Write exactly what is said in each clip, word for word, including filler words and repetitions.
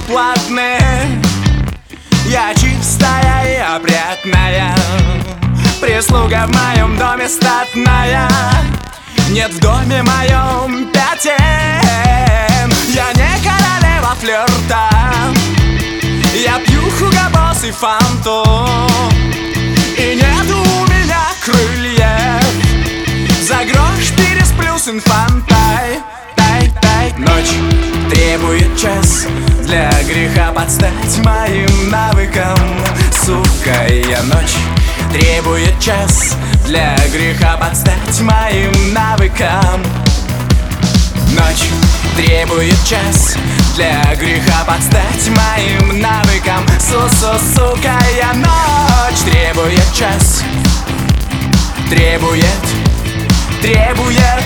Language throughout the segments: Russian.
платные. Я чистая и опрятная, прислуга в моем доме статная. Нет в доме моем пятен. Я не королева флирта, я пью хугабос и фанту. И нет у меня крыльев, за грош пересплю с инфантой. Тай-тай. Ночь требует час для греха подстать моим навыкам. Сука, я ночь требует час для греха подстать моим навыкам. Ночь требует час для греха подстать моим навыкам. Су-су, сука, я ночь требует час, требует, требует.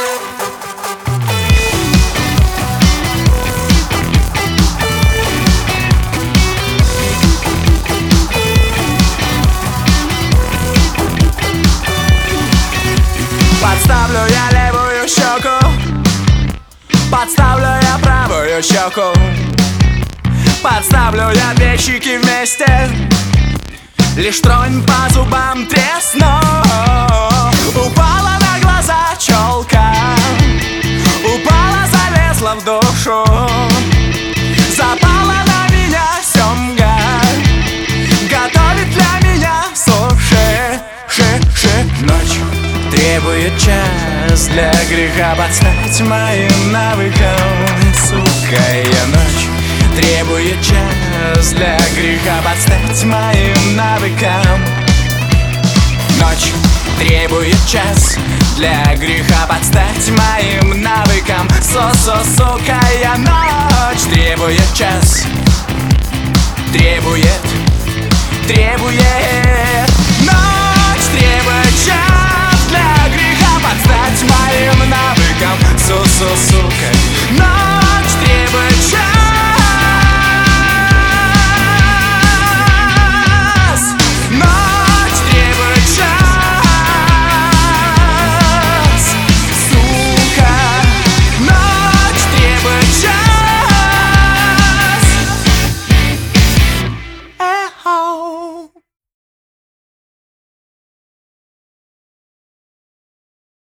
Подставлю я левую щеку, подставлю я правую щеку, подставлю я две щеки вместе. Лишь тронь по зубам тресну. Упала на глаза челка, упала, залезла в душу. Запала на меня семга, готовит для меня суши. Ши-ши. Ночь требует час для греха подстать моим навыкам. Сука, я ночь требует час для греха подстать моим навыкам. Ночь требует час для греха подстать моим навыкам. Су-су, сука, я ночь требует час, требует, требует. Ночь требует час для греха подстать моим навыкам. Су-су, сука, ночь